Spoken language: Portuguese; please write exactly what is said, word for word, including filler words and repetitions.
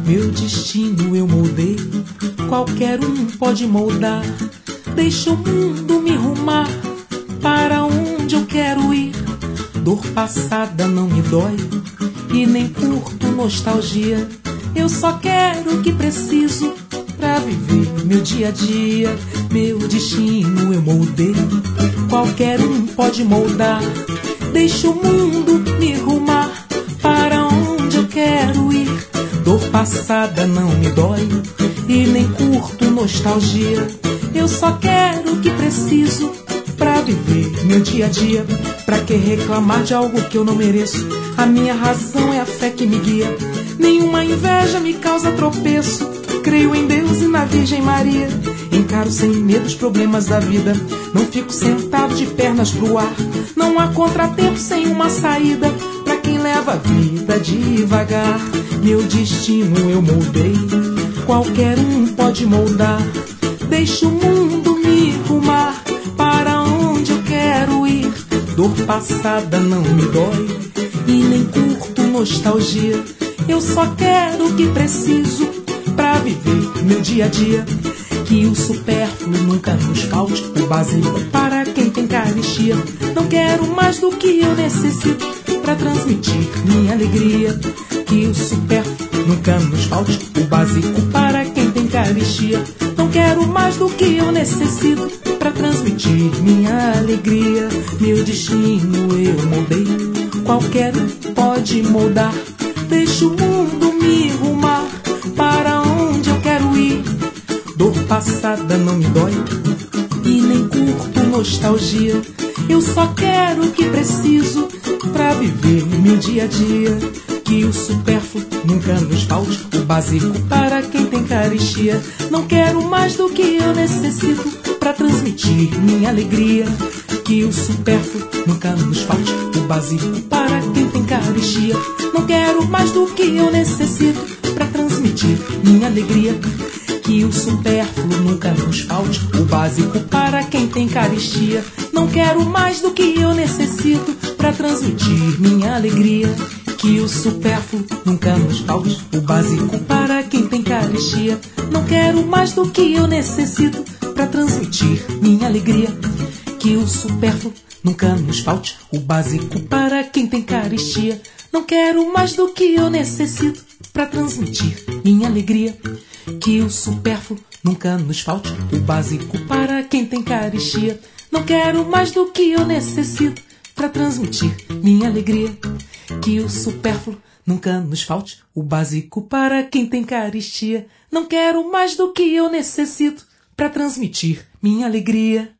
Meu destino eu moldei, qualquer um pode moldar. Deixa o mundo me rumar para onde eu quero ir. Dor passada não me dói e nem curto nostalgia. Eu só quero o que preciso pra viver meu dia a dia. Meu destino eu moldei, qualquer um pode moldar. Deixa o mundo me rumar para onde eu quero ir. Dor passada não me dói e nem curto nostalgia. Eu só quero o que preciso pra viver meu dia a dia. Pra que reclamar de algo que eu não mereço? A minha razão é a fé que me guia. Nenhuma inveja me causa tropeço. Creio em Deus e na Virgem Maria. Encaro sem medo os problemas da vida. Não fico sentado de pernas pro ar. Não há contratempo sem uma saída pra quem leva a vida devagar. Meu destino eu moldei, qualquer um pode moldar. Deixa o mundo me rumar para onde eu quero ir. Dor passada não me dói e nem curto nostalgia. Eu só quero o que preciso pra viver meu dia a dia. Que o supérfluo nunca nos falte, o básico para quem tem caristia. Não quero mais do que eu necessito pra transmitir minha alegria. Que o supérfluo nunca nos falte, o básico para quem tem caristia. Não quero mais do que eu necessito pra transmitir minha alegria. Meu destino eu moldei, qualquer um pode moldar. Deixa o mundo me rumar para onde eu quero ir. Dor passada não me dói e nem curto nostalgia. Eu só quero o que preciso pra viver meu dia a dia. Que o supérfluo nunca nos falte, o básico para quem tem caristia. Não quero mais do que eu necessito pra transmitir minha alegria. Que o supérfluo nunca nos falte, o básico para quem tem caristia. Não quero mais do que eu necessito pra transmitir minha alegria. Que o supérfluo nunca nos falte, o básico para quem tem caristia. Não quero mais do que eu necessito pra transmitir minha alegria. Que o supérfluo nunca nos falte, o básico para quem tem caristia. Não quero mais do que eu necessito pra transmitir minha alegria. Que o supérfluo nunca nos falte, o básico para quem tem caristia. Não quero mais do que eu necessito pra transmitir minha alegria. Que o supérfluo nunca nos falte, o básico para quem tem caristia. Não quero mais do que eu necessito pra transmitir minha alegria. Que o supérfluo nunca nos falte, o básico para quem tem caristia. Não quero mais do que eu necessito pra transmitir minha alegria.